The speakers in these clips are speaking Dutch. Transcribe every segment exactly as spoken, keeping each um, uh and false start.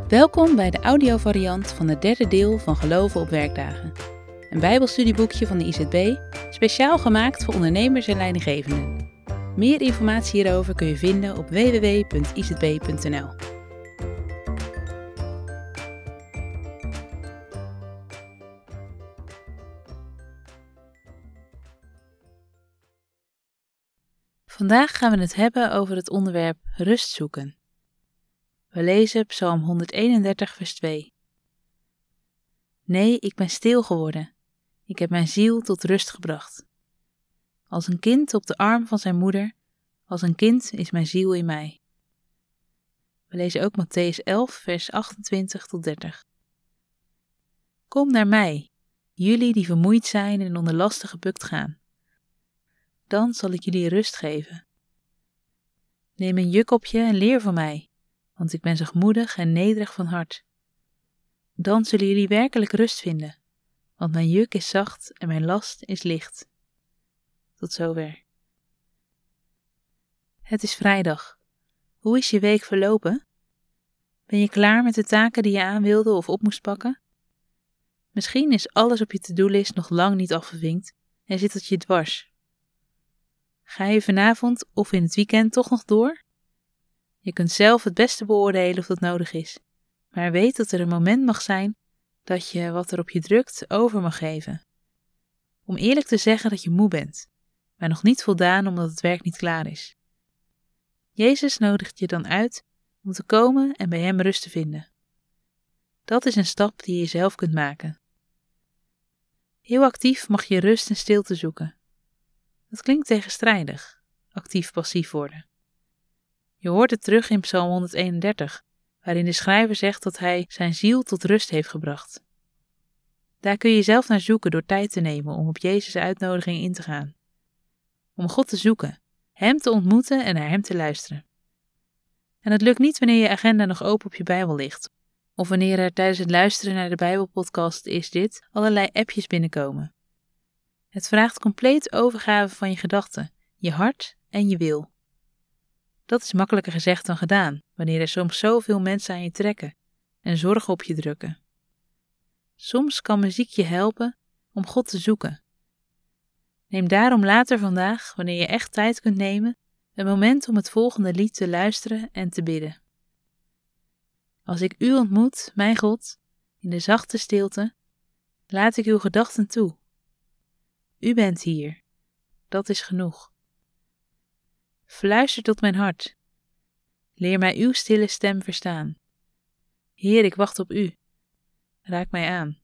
Welkom bij de audiovariant van het derde deel van Geloven op werkdagen. Een bijbelstudieboekje van de I Z B, speciaal gemaakt voor ondernemers en leidinggevenden. Meer informatie hierover kun je vinden op w w w punt i z b punt n l. Vandaag gaan we het hebben over het onderwerp rust zoeken. We lezen Psalm honderdeenendertig vers twee. Nee, ik ben stil geworden. Ik heb mijn ziel tot rust gebracht. Als een kind op de arm van zijn moeder, als een kind is mijn ziel in mij. We lezen ook Mattheüs elf vers achtentwintig tot dertig. Kom naar mij, jullie die vermoeid zijn en onder lasten gebukt gaan. Dan zal ik jullie rust geven. Neem een juk op je en leer van mij, want ik ben zachtmoedig en nederig van hart. Dan zullen jullie werkelijk rust vinden, want mijn juk is zacht en mijn last is licht. Tot zover. Het is vrijdag. Hoe is je week verlopen? Ben je klaar met de taken die je aan wilde of op moest pakken? Misschien is alles op je to-do-list nog lang niet afgevinkt en zit het je dwars. Ga je vanavond of in het weekend toch nog door? Je kunt zelf het beste beoordelen of dat nodig is, maar weet dat er een moment mag zijn dat je wat er op je drukt over mag geven. Om eerlijk te zeggen dat je moe bent, maar nog niet voldaan omdat het werk niet klaar is. Jezus nodigt je dan uit om te komen en bij hem rust te vinden. Dat is een stap die je zelf kunt maken. Heel actief mag je rust en stilte zoeken. Dat klinkt tegenstrijdig, actief-passief worden. Je hoort het terug in Psalm honderdeenendertig, waarin de schrijver zegt dat hij zijn ziel tot rust heeft gebracht. Daar kun je zelf naar zoeken door tijd te nemen om op Jezus' uitnodiging in te gaan. Om God te zoeken, hem te ontmoeten en naar hem te luisteren. En het lukt niet wanneer je agenda nog open op je Bijbel ligt, of wanneer er tijdens het luisteren naar de Bijbelpodcast Is Dit allerlei appjes binnenkomen. Het vraagt compleet overgave van je gedachten, je hart en je wil. Dat is makkelijker gezegd dan gedaan, wanneer er soms zoveel mensen aan je trekken en zorgen op je drukken. Soms kan muziek je helpen om God te zoeken. Neem daarom later vandaag, wanneer je echt tijd kunt nemen, een moment om het volgende lied te luisteren en te bidden. Als ik u ontmoet, mijn God, in de zachte stilte, laat ik uw gedachten toe. U bent hier, dat is genoeg. Fluister tot mijn hart. Leer mij uw stille stem verstaan. Heer, ik wacht op u. Raak mij aan.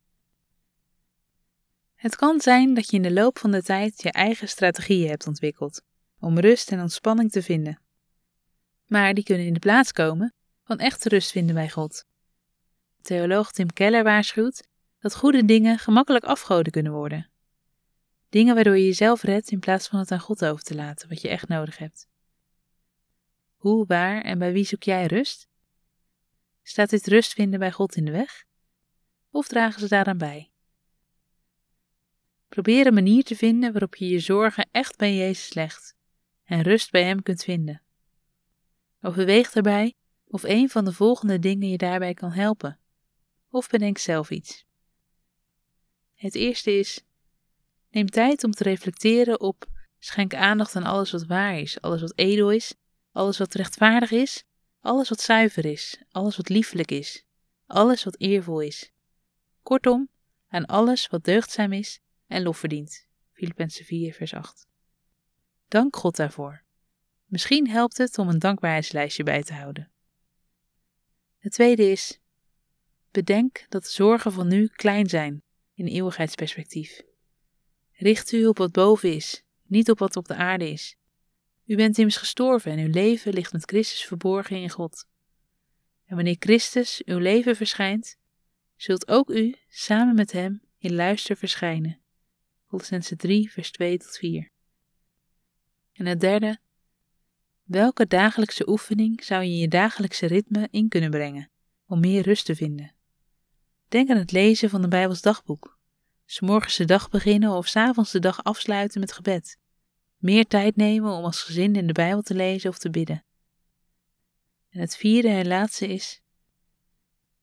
Het kan zijn dat je in de loop van de tijd je eigen strategieën hebt ontwikkeld om rust en ontspanning te vinden. Maar die kunnen in de plaats komen van echte rust vinden bij God. Theoloog Tim Keller waarschuwt dat goede dingen gemakkelijk afgoden kunnen worden. Dingen waardoor je jezelf redt in plaats van het aan God over te laten wat je echt nodig hebt. Hoe, waar en bij wie zoek jij rust? Staat dit rust vinden bij God in de weg? Of dragen ze daaraan bij? Probeer een manier te vinden waarop je je zorgen echt bij Jezus legt en rust bij hem kunt vinden. Overweeg daarbij of een van de volgende dingen je daarbij kan helpen. Of bedenk zelf iets. Het eerste is: neem tijd om te reflecteren op, schenk aandacht aan alles wat waar is, alles wat edel is, alles wat rechtvaardig is, alles wat zuiver is, alles wat liefelijk is, alles wat eervol is. Kortom, aan alles wat deugdzaam is en lof verdient. Filippenzen vier vers acht. Dank God daarvoor. Misschien helpt het om een dankbaarheidslijstje bij te houden. Het tweede is: bedenk dat de zorgen van nu klein zijn in eeuwigheidsperspectief. Richt u op wat boven is, niet op wat op de aarde is. U bent immers gestorven en uw leven ligt met Christus verborgen in God. En wanneer Christus uw leven verschijnt, zult ook u samen met hem in luister verschijnen. Colossenzen drie vers twee tot vier. En het derde: welke dagelijkse oefening zou je in je dagelijkse ritme in kunnen brengen om meer rust te vinden? Denk aan het lezen van een Bijbels dagboek. 'S Morgens de dag beginnen of 's avonds de dag afsluiten met gebed. Meer tijd nemen om als gezin in de Bijbel te lezen of te bidden. En het vierde en laatste is: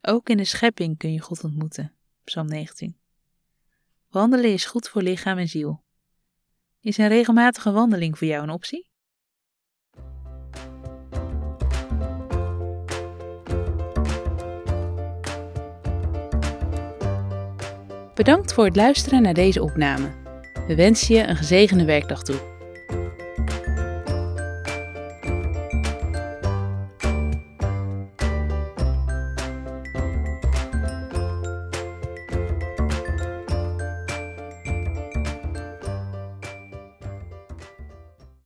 Ook in de schepping kun je God ontmoeten. Psalm negentien. Wandelen is goed voor lichaam en ziel. Is een regelmatige wandeling voor jou een optie? Bedankt voor het luisteren naar deze opname. We wensen je een gezegende werkdag toe.